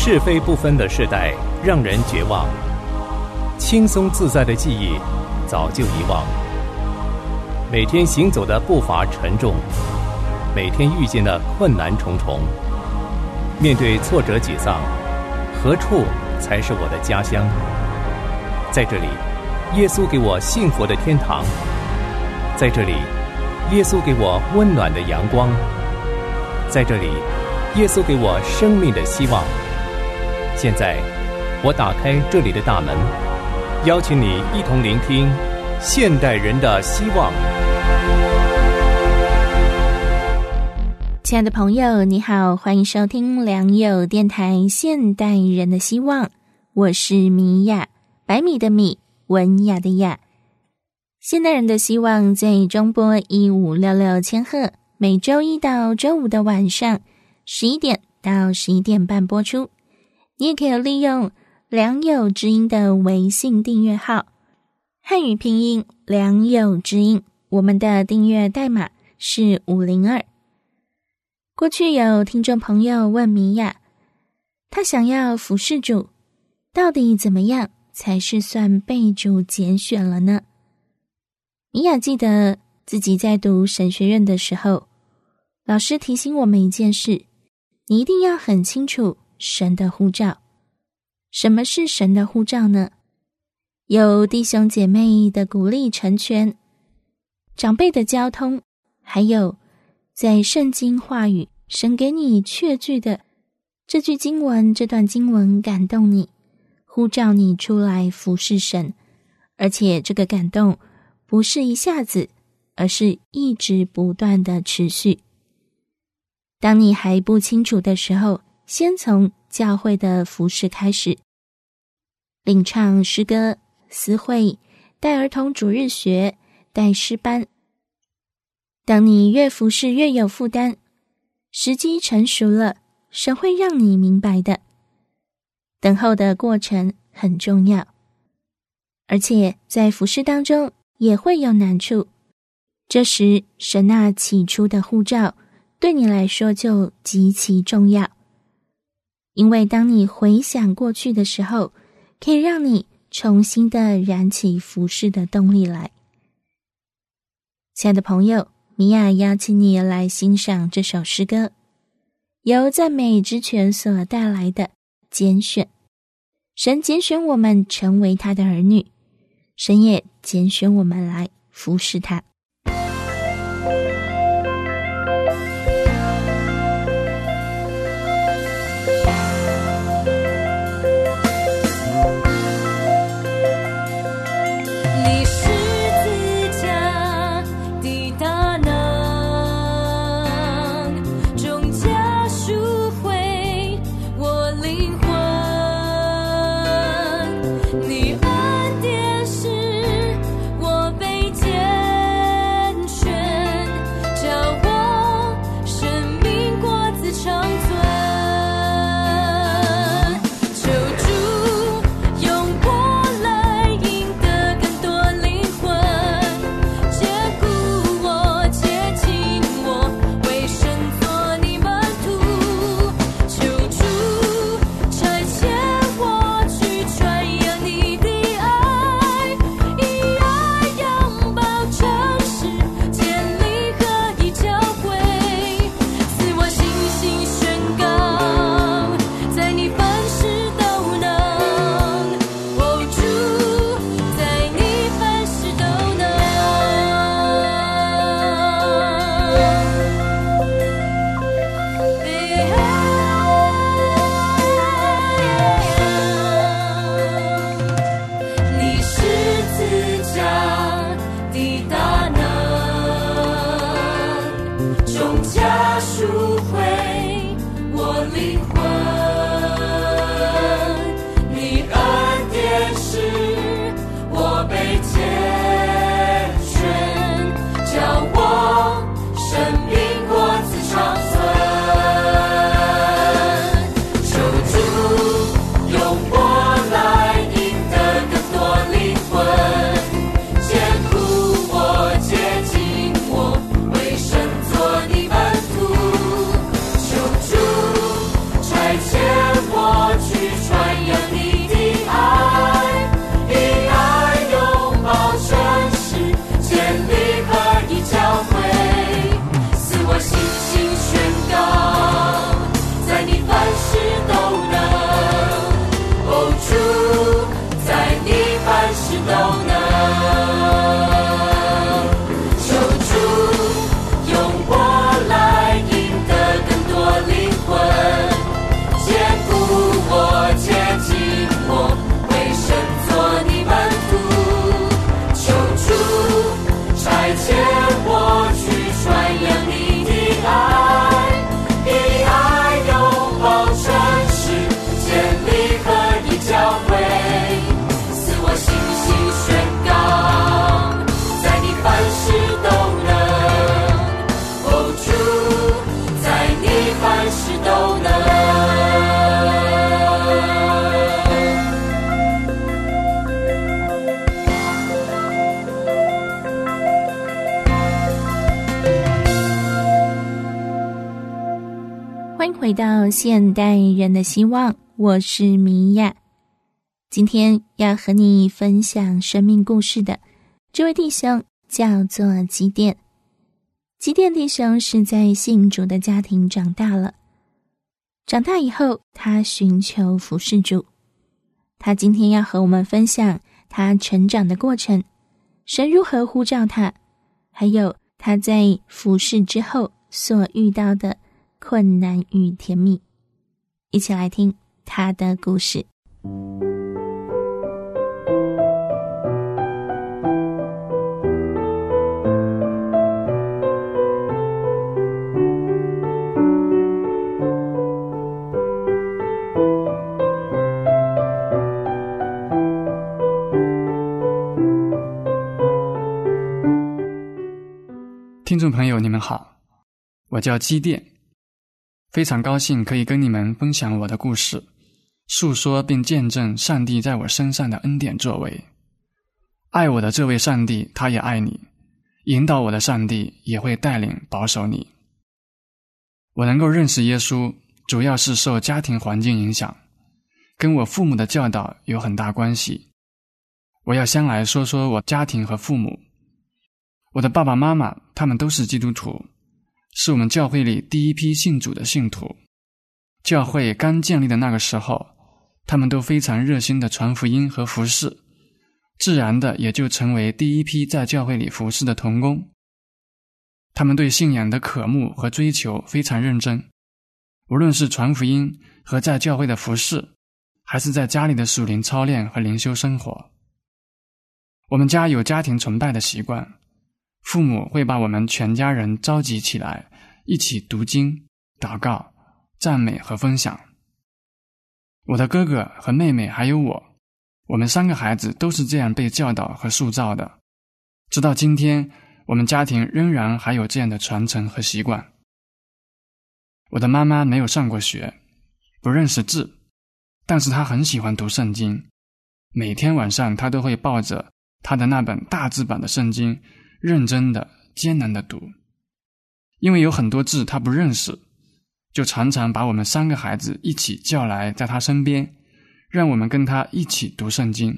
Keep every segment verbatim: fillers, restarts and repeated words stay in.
是非不分的世代让人绝望，轻松自在的记忆早就遗忘。每天行走的步伐沉重，每天遇见的困难重重。面对挫折沮丧，何处才是我的家乡？在这里，耶稣给我幸福的天堂。在这里，耶稣给我温暖的阳光。在这里，耶稣给我生命的希望。现在，我打开这里的大门，邀请你一同聆听现代人的希望。 亲爱的朋友，你好，欢迎收听良友电台现代人的希望，我是米雅，百米的米，文雅的雅。现代人的希望在中波一五六六千赫，每周一到周五的晚上十一点到十一点半播出。你也可以利用良友之音的微信订阅号，汉语拼音良友之音，我们的订阅代码是五零二。过去有听众朋友问米雅，他想要服侍主，到底怎么样才是算被主拣选了呢？米雅记得自己在读神学院的时候，老师提醒我们一件事，你一定要很清楚神的呼召。什么是神的呼召呢？有弟兄姐妹的鼓励成全，长辈的交通，还有在圣经话语神给你确据的这句经文，这段经文感动你，呼召你出来服侍神，而且这个感动不是一下子，而是一直不断的持续。当你还不清楚的时候，先从教会的服事开始，领唱诗歌、司会、带儿童主日学、带诗班。当你越服事越有负担，时机成熟了，神会让你明白的。等候的过程很重要，而且在服事当中也会有难处，这时神那起初的呼召对你来说就极其重要，因为当你回想过去的时候，可以让你重新的燃起服事的动力来。亲爱的朋友，米娅邀请你来欣赏这首诗歌，由赞美之泉所带来的拣选。神拣选我们成为他的儿女，神也拣选我们来服侍他。 你恩典是我被拣欢迎回到现代人的希望，我是米娅。今天要和你分享生命故事的这位弟兄叫做基甸。基甸弟兄是在信主的家庭长大了，长大以后他寻求服侍主。他今天要和我们分享他成长的过程，神如何呼召他，还有他在服侍之后所遇到的困难与甜蜜。一起来听他的故事。 听众朋友，你们好，我叫基甸，非常高兴可以跟你们分享我的故事，述说并见证上帝在我身上的恩典作为。爱我的这位上帝，他也爱你，引导我的上帝也会带领保守你。我能够认识耶稣，主要是受家庭环境影响，跟我父母的教导有很大关系。我要先来说说我家庭和父母。我的爸爸妈妈他们都是基督徒，是我们教会里第一批信主的信徒。教会刚建立的那个时候，他们都非常热心的传福音和服侍，自然的也就成为第一批在教会里服侍的同工。他们对信仰的渴慕和追求非常认真，无论是传福音和在教会的服侍，还是在家里的属灵操练和灵修生活。我们家有家庭崇拜的习惯，父母会把我们全家人召集起来，一起读经、祷告、赞美和分享。我的哥哥和妹妹还有我，我们三个孩子都是这样被教导和塑造的。直到今天，我们家庭仍然还有这样的传承和习惯。我的妈妈没有上过学，不认识字，但是她很喜欢读圣经。每天晚上她都会抱着她的那本大字版的圣经，认真的、艰难的读。因为有很多字他不认识，就常常把我们三个孩子一起叫来在他身边，让我们跟他一起读圣经。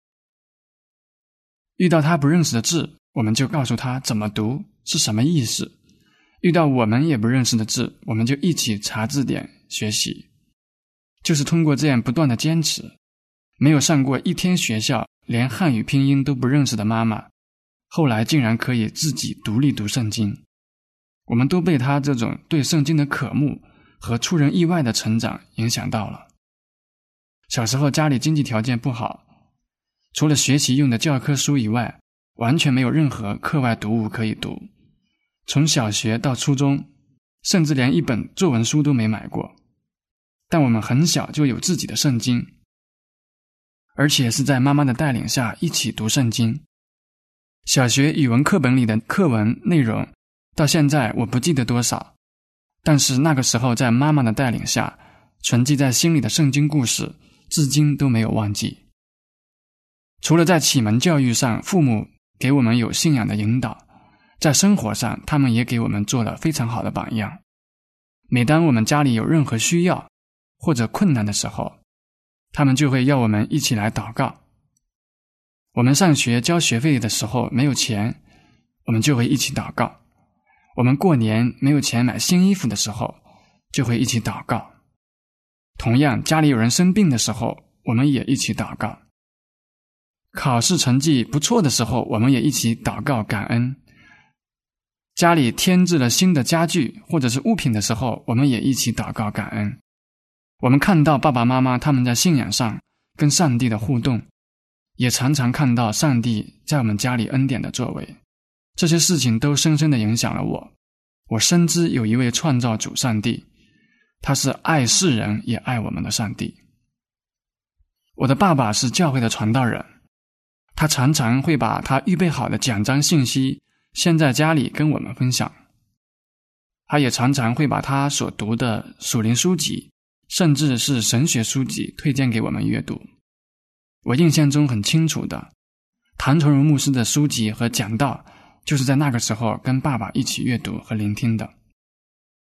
遇到他不认识的字，我们就告诉他怎么读，是什么意思。遇到我们也不认识的字，我们就一起查字典学习。就是通过这样不断的坚持，没有上过一天学校，连汉语拼音都不认识的妈妈，后来竟然可以自己独立读圣经。我们都被他这种对圣经的渴慕和出人意外的成长影响到了。小时候家里经济条件不好，除了学习用的教科书以外，完全没有任何课外读物可以读。从小学到初中，甚至连一本作文书都没买过。但我们很小就有自己的圣经，而且是在妈妈的带领下一起读圣经。小学语文课本里的课文内容到现在我不记得多少，但是那个时候在妈妈的带领下存记在心里的圣经故事至今都没有忘记。除了在启蒙教育上父母给我们有信仰的引导，在生活上他们也给我们做了非常好的榜样。每当我们家里有任何需要或者困难的时候，他们就会要我们一起来祷告。我们上学交学费的时候没有钱，我们就会一起祷告。我们过年没有钱买新衣服的时候，就会一起祷告。同样，家里有人生病的时候，我们也一起祷告。考试成绩不错的时候，我们也一起祷告感恩。家里添置了新的家具或者是物品的时候，我们也一起祷告感恩。我们看到爸爸妈妈他们在信仰上跟上帝的互动，也常常看到上帝在我们家里恩典的作为。这些事情都深深地影响了我。我深知有一位创造主上帝，他是爱世人也爱我们的上帝。我的爸爸是教会的传道人，他常常会把他预备好的讲章信息先在家里跟我们分享。他也常常会把他所读的属灵书籍，甚至是神学书籍推荐给我们阅读。我印象中很清楚的，谭纯如牧师的书籍和讲道就是在那个时候跟爸爸一起阅读和聆听的。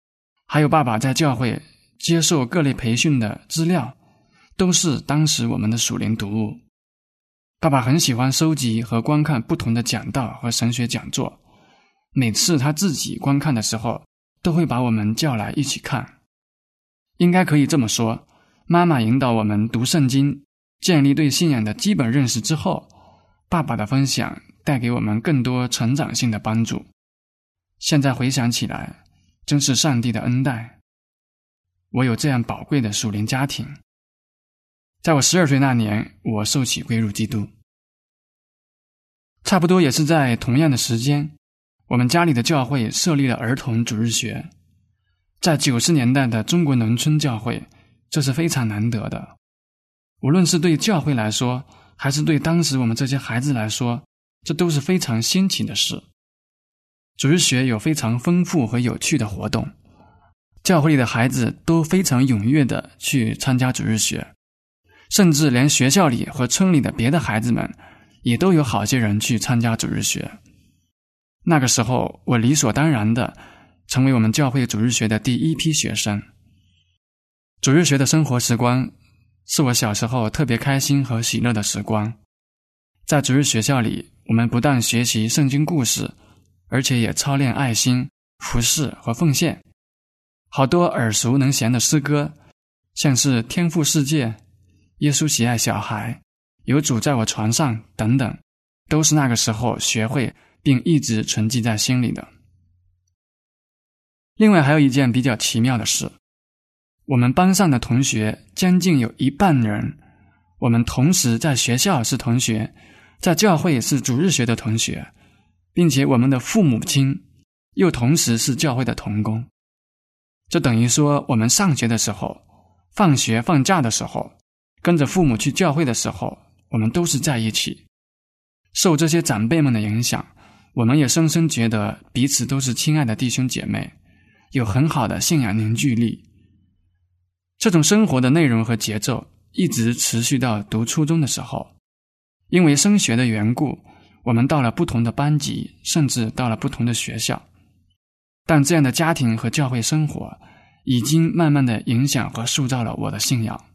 还有爸爸在教会接受各类培训的资料，都是当时我们的属灵读物。爸爸很喜欢收集和观看不同的讲道和神学讲座，每次他自己观看的时候，都会把我们叫来一起看。应该可以这么说，妈妈引导我们读圣经，建立对信仰的基本认识之后，爸爸的分享带给我们更多成长性的帮助。现在回想起来，真是上帝的恩待，我有这样宝贵的属灵家庭。在我十二岁那年，我受洗归入基督。差不多也是在同样的时间，我们家里的教会设立了儿童主日学。在九十年代的中国农村教会，这是非常难得的。无论是对教会来说，还是对当时我们这些孩子来说，这都是非常新奇的事。主日学有非常丰富和有趣的活动，教会里的孩子都非常踊跃地去参加主日学，甚至连学校里和村里的别的孩子们也都有好些人去参加主日学。那个时候，我理所当然地成为我们教会主日学的第一批学生。主日学的生活时光是我小时候特别开心和喜乐的时光。在主日学校里，我们不但学习圣经故事，而且也操练爱心、服侍和奉献。好多耳熟能详的诗歌，像是天父世界、耶稣喜爱小孩、有主在我床上等等，都是那个时候学会并一直存记在心里的。另外还有一件比较奇妙的事，我们班上的同学将近有一半人，我们同时在学校是同学，在教会是主日学的同学，并且我们的父母亲又同时是教会的同工。这等于说，我们上学的时候、放学放假的时候、跟着父母去教会的时候，我们都是在一起。受这些长辈们的影响，我们也深深觉得彼此都是亲爱的弟兄姐妹，有很好的信仰凝聚力。这种生活的内容和节奏一直持续到读初中的时候。因为升学的缘故，我们到了不同的班级，甚至到了不同的学校。但这样的家庭和教会生活已经慢慢的影响和塑造了我的信仰。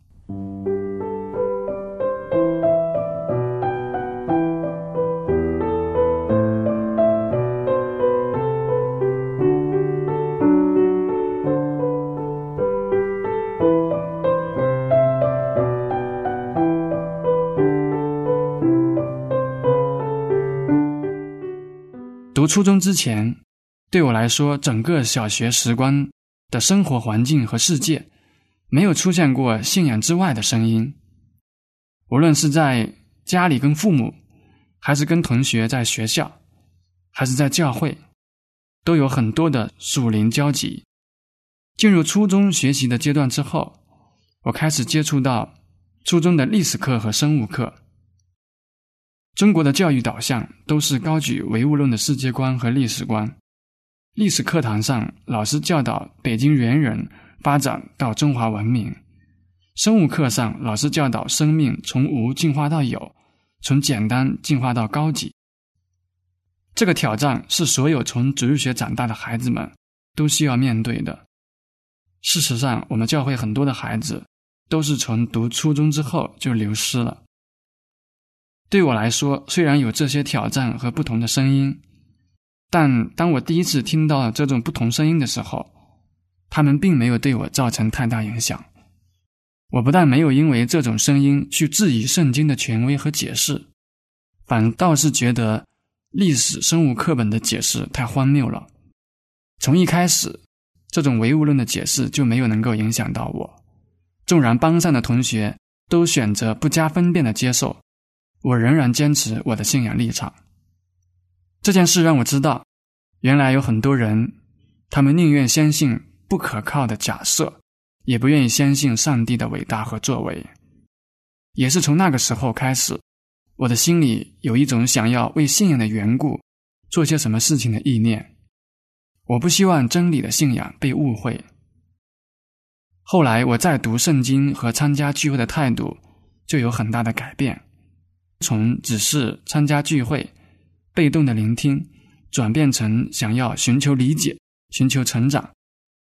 读初中之前，对我来说，整个小学时光的生活环境和世界没有出现过信仰之外的声音。无论是在家里跟父母，还是跟同学在学校，还是在教会，都有很多的属灵交集。进入初中学习的阶段之后，我开始接触到初中的历史课和生物课。中国的教育导向都是高举唯物论的世界观和历史观。历史课堂上，老师教导北京猿人发展到中华文明；生物课上，老师教导生命从无进化到有，从简单进化到高级。这个挑战是所有从主日学长大的孩子们都需要面对的。事实上，我们教会很多的孩子都是从读初中之后就流失了。对我来说，虽然有这些挑战和不同的声音，但当我第一次听到这种不同声音的时候，他们并没有对我造成太大影响。我不但没有因为这种声音去质疑圣经的权威和解释，反倒是觉得历史生物课本的解释太荒谬了。从一开始，这种唯物论的解释就没有能够影响到我。纵然班上的同学都选择不加分辨的接受，我仍然坚持我的信仰立场。这件事让我知道，原来有很多人，他们宁愿相信不可靠的假设，也不愿意相信上帝的伟大和作为。也是从那个时候开始，我的心里有一种想要为信仰的缘故做些什么事情的意念。我不希望真理的信仰被误会。后来我在读圣经和参加聚会的态度就有很大的改变，从只是参加聚会被动的聆听，转变成想要寻求理解、寻求成长，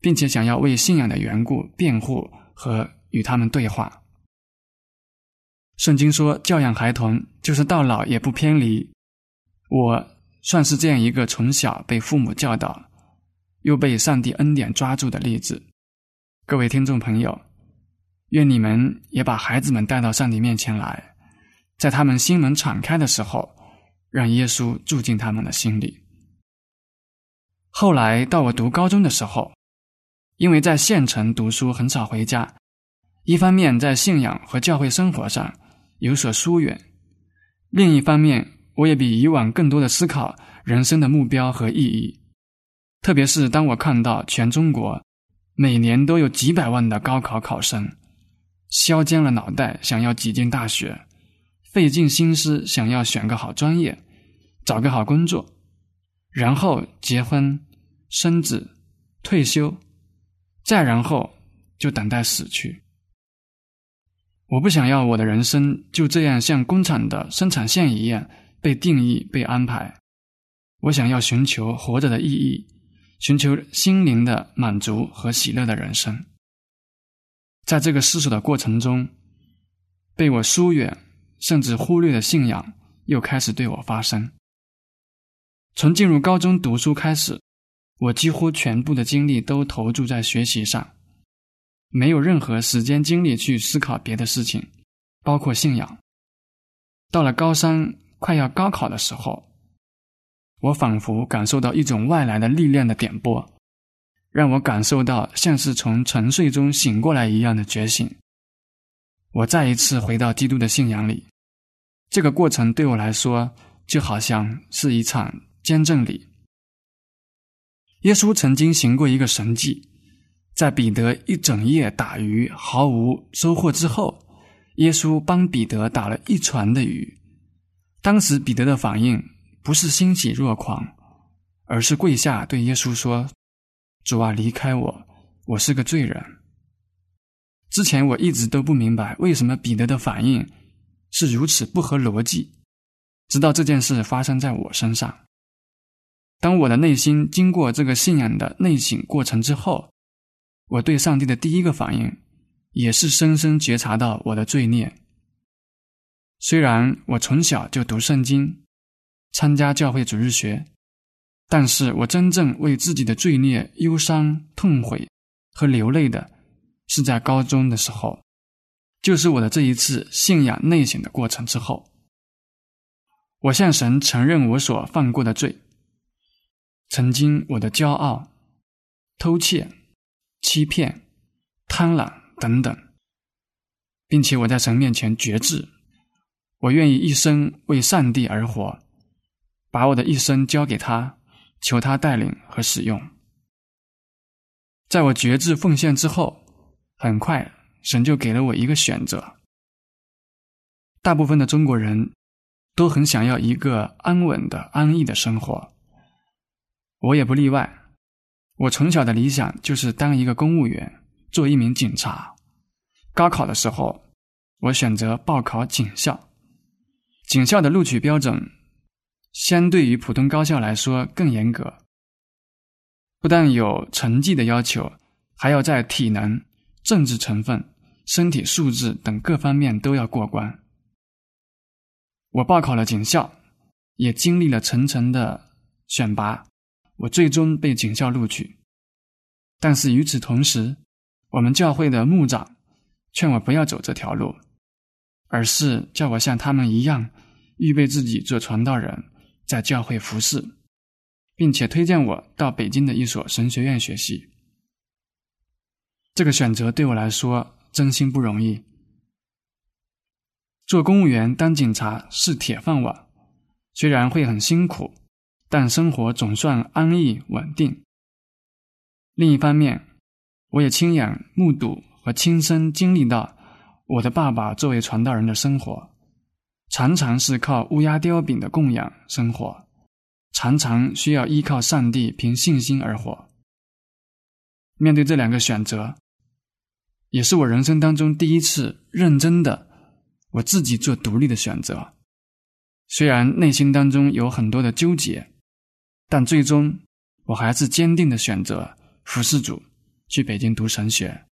并且想要为信仰的缘故辩护和与他们对话。圣经说教养孩童就是到老也不偏离，我算是这样一个从小被父母教导又被上帝恩典抓住的例子。各位听众朋友，愿你们也把孩子们带到上帝面前来，在他们心门敞开的时候，让耶稣住进他们的心里。后来到我读高中的时候，因为在县城读书很少回家，一方面在信仰和教会生活上有所疏远，另一方面我也比以往更多的思考人生的目标和意义。特别是当我看到全中国每年都有几百万的高考考生削尖了脑袋想要挤进大学，费尽心思想要选个好专业，找个好工作，然后结婚生子退休，再然后就等待死去。我不想要我的人生就这样像工厂的生产线一样被定义被安排，我想要寻求活着的意义，寻求心灵的满足和喜乐的人生。在这个思索的过程中，被我疏远甚至忽略的信仰又开始对我发生。从进入高中读书开始，我几乎全部的精力都投注在学习上，没有任何时间精力去思考别的事情，包括信仰。到了高三快要高考的时候，我仿佛感受到一种外来的力量的点拨，让我感受到像是从沉睡中醒过来一样的觉醒。我再一次回到基督的信仰里，这个过程对我来说就好像是一场见证礼。耶稣曾经行过一个神迹，在彼得一整夜打鱼毫无收获之后，耶稣帮彼得打了一船的鱼。当时彼得的反应不是欣喜若狂，而是跪下对耶稣说：主啊，离开我，我是个罪人。之前我一直都不明白为什么彼得的反应是如此不合逻辑，直到这件事发生在我身上。当我的内心经过这个信仰的内省过程之后，我对上帝的第一个反应也是深深觉察到我的罪孽。虽然我从小就读圣经，参加教会主日学，但是我真正为自己的罪孽忧伤、痛悔和流泪的是在高中的时候，就是我的这一次信仰内省的过程之后。我向神承认我所犯过的罪，曾经我的骄傲、偷窃、欺骗、贪婪等等，并且我在神面前决志，我愿意一生为上帝而活，把我的一生交给他，求他带领和使用。在我决志奉献之后，很快神就给了我一个选择。大部分的中国人都很想要一个安稳的、安逸的生活，我也不例外。我从小的理想就是当一个公务员，做一名警察。高考的时候，我选择报考警校。警校的录取标准相对于普通高校来说更严格，不但有成绩的要求，还要在体能、政治成分、身体素质等各方面都要过关。我报考了警校，也经历了层层的选拔，我最终被警校录取。但是与此同时，我们教会的牧长劝我不要走这条路，而是叫我像他们一样预备自己做传道人，在教会服侍，并且推荐我到北京的一所神学院学习。这个选择对我来说真心不容易。做公务员当警察是铁饭碗，虽然会很辛苦，但生活总算安逸稳定。另一方面，我也亲眼目睹和亲身经历到我的爸爸作为传道人的生活，常常是靠乌鸦叼饼的供养生活，常常需要依靠上帝凭信心而活。面对这两个选择，也是我人生当中第一次认真的我自己做独立的选择。虽然内心当中有很多的纠结，但最终我还是坚定的选择服侍主， 去北京读神学。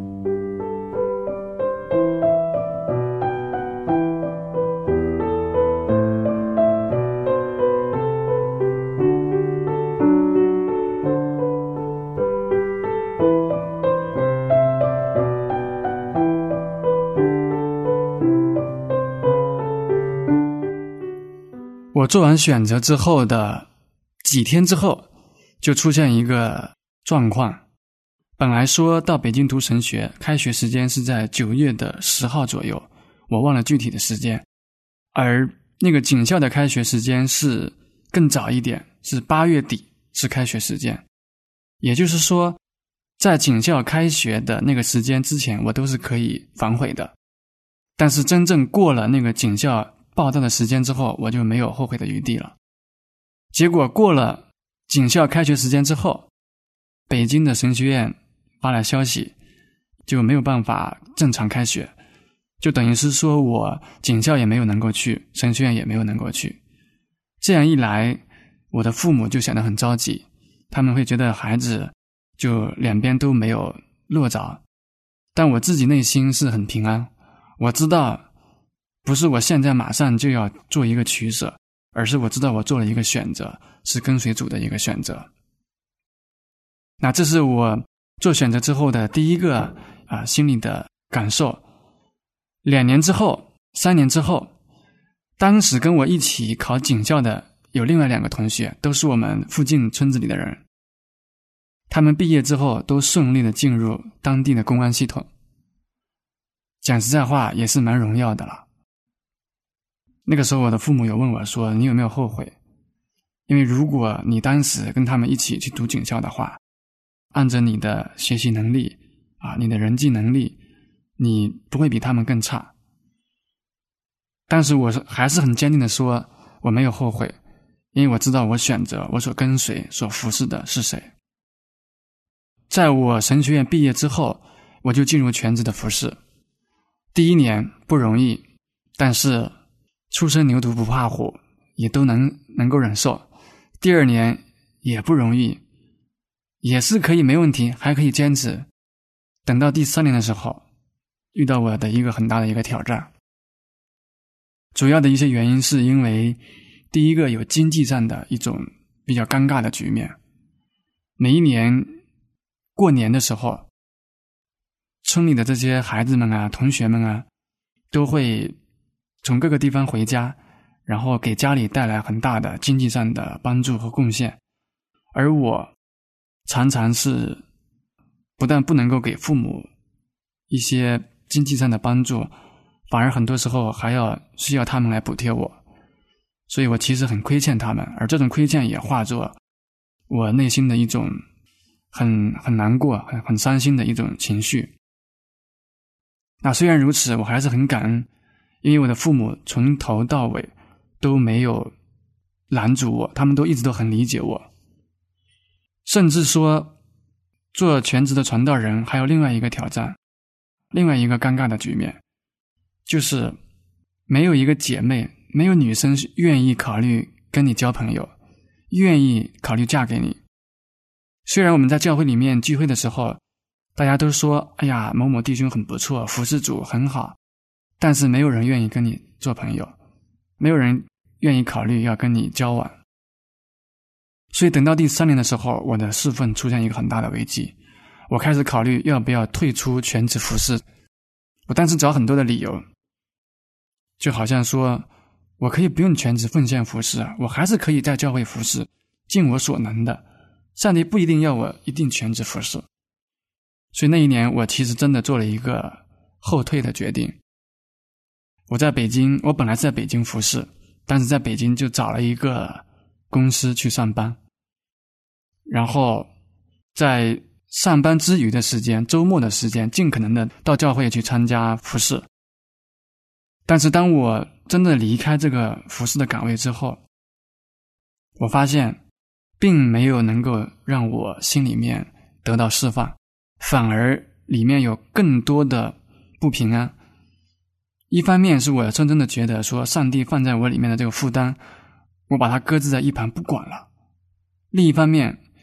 我做完选择之后的几天之后，就出现一个状况。本来说到北京读神学，开学时间是在九月的十号左右，我忘了具体的时间。而那个警校的开学时间是更早一点，是八月底是开学时间。也就是说，在警校开学的那个时间之前，我都是可以反悔的。但是真正过了那个警校报到的时间之后，我就没有后悔的余地了。结果过了警校开学时间之后，北京的神学院发来消息，就没有办法正常开学，就等于是说我警校也没有能够去，神学院也没有能够去。这样一来，我的父母就显得很着急，他们会觉得孩子就两边都没有落着。但我自己内心是很平安，我知道不是我现在马上就要做一个取舍，而是我知道我做了一个选择，是跟随主的一个选择。那这是我做选择之后的第一个啊、呃、心里的感受。两年之后，三年之后，当时跟我一起考警校的有另外两个同学，都是我们附近村子里的人。他们毕业之后都顺利的进入当地的公安系统。讲实在话，也是蛮荣耀的了。那个时候我的父母有问我说，你有没有后悔？因为如果你当时跟他们一起去读警校的话，按着你的学习能力啊，你的人际能力，你不会比他们更差。但是我还是很坚定的说，我没有后悔，因为我知道我选择，我所跟随，所服侍的是谁。在我神学院毕业之后，我就进入全职的服侍。第一年不容易，但是初生牛犊不怕虎，也都能能够忍受。第二年也不容易，也是可以没问题，还可以坚持。等到第三年的时候，遇到我的一个很大的一个挑战。主要的一些原因是因为第一个有经济上的一种比较尴尬的局面。每一年过年的时候，村里的这些孩子们啊，同学们啊，都会从各个地方回家，然后给家里带来很大的经济上的帮助和贡献。而我常常是不但不能够给父母一些经济上的帮助，反而很多时候还要需要他们来补贴我，所以我其实很亏欠他们，而这种亏欠也化作我内心的一种很很难过、很很伤心的一种情绪。那虽然如此，我还是很感恩，因为我的父母从头到尾都没有拦阻我，他们都一直都很理解我。甚至说做全职的传道人还有另外一个挑战，另外一个尴尬的局面，就是没有一个姐妹，没有女生愿意考虑跟你交朋友，愿意考虑嫁给你。虽然我们在教会里面聚会的时候，大家都说哎呀，某某弟兄很不错，服侍主很好，但是没有人愿意跟你做朋友，没有人愿意考虑要跟你交往。所以等到第三年的时候，我的侍奉出现一个很大的危机，我开始考虑要不要退出全职服侍。我当时找很多的理由，就好像说我可以不用全职奉献服侍啊，我还是可以在教会服侍，尽我所能的，上帝不一定要我一定全职服侍。所以那一年我其实真的做了一个后退的决定。我在北京，我本来是在北京服侍，但是在北京就找了一个公司去上班，然后在上班之余的时间，周末的时间，尽可能的到教会去参加服侍。但是当我真的离开这个服侍的岗位之后，我发现并没有能够让我心里面得到释放，反而里面有更多的不平安。一方面是我真正的觉得说上帝放在我里面的这个负担，我把它搁置在一旁不管了。另一方面，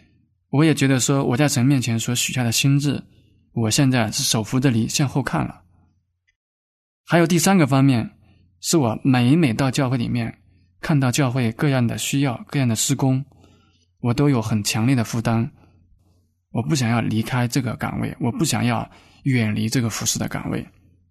我也觉得说我在神面前所许下的心志，我现在是手扶着犁向后看了。还有第三个方面，是我每每到教会里面看到教会各样的需要，各样的施工，我都有很强烈的负担，我不想要离开这个岗位，我不想要远离这个服侍的岗位。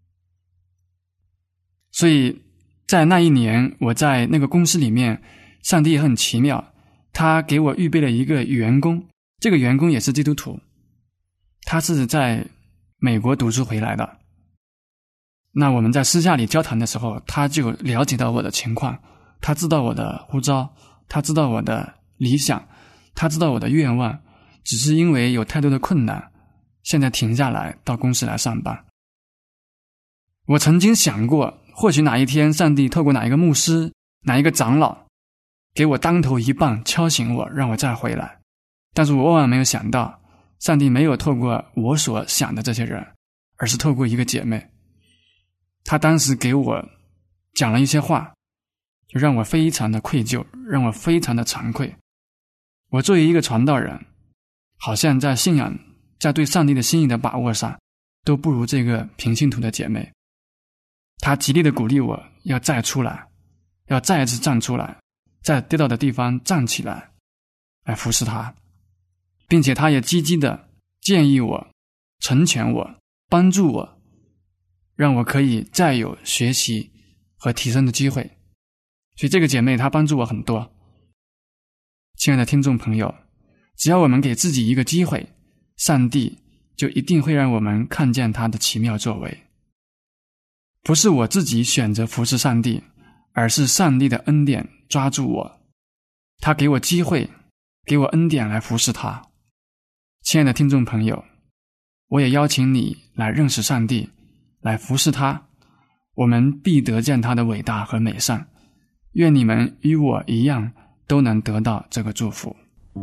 所以在那一年，我在那个公司里面，上帝也很奇妙，他给我预备了一个员工，这个员工也是基督徒，他是在美国读书回来的。那我们在私下里交谈的时候，他就了解到我的情况，他知道我的呼召，他知道我的理想，他知道我的愿望，只是因为有太多的困难，现在停下来到公司来上班。我曾经想过，或许哪一天上帝透过哪一个牧师，哪一个长老给我当头一棒，敲醒我，让我再回来。但是我万万没有想到，上帝没有透过我所想的这些人，而是透过一个姐妹。她当时给我讲了一些话，就让我非常的愧疚，让我非常的惭愧。我作为一个传道人，好像在信仰，在对上帝的心意的把握上，都不如这个平信徒的姐妹。她极力的鼓励我要再出来，要再一次站出来，在跌倒的地方站起来，来服侍她，并且她也积极的建议我，成全我，帮助我，让我可以再有学习和提升的机会。所以这个姐妹她帮助我很多。亲爱的听众朋友，只要我们给自己一个机会，上帝就一定会让我们看见他的奇妙作为。不是我自己选择服侍上帝，而是上帝的恩典抓住我，他给我机会，给我恩典来服侍他。亲爱的听众朋友，我也邀请你来认识上帝，来服侍他，我们必得见他的伟大和美善。愿你们与我一样，都能得到这个祝福。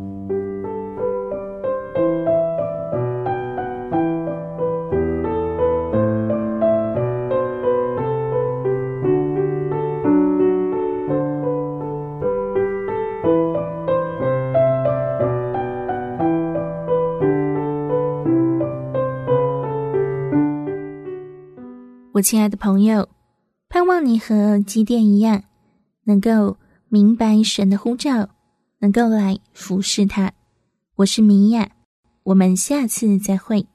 我亲爱的朋友，盼望你和基甸一样，能够明白神的呼召，能够来服侍他。我是米娅，我们下次再会。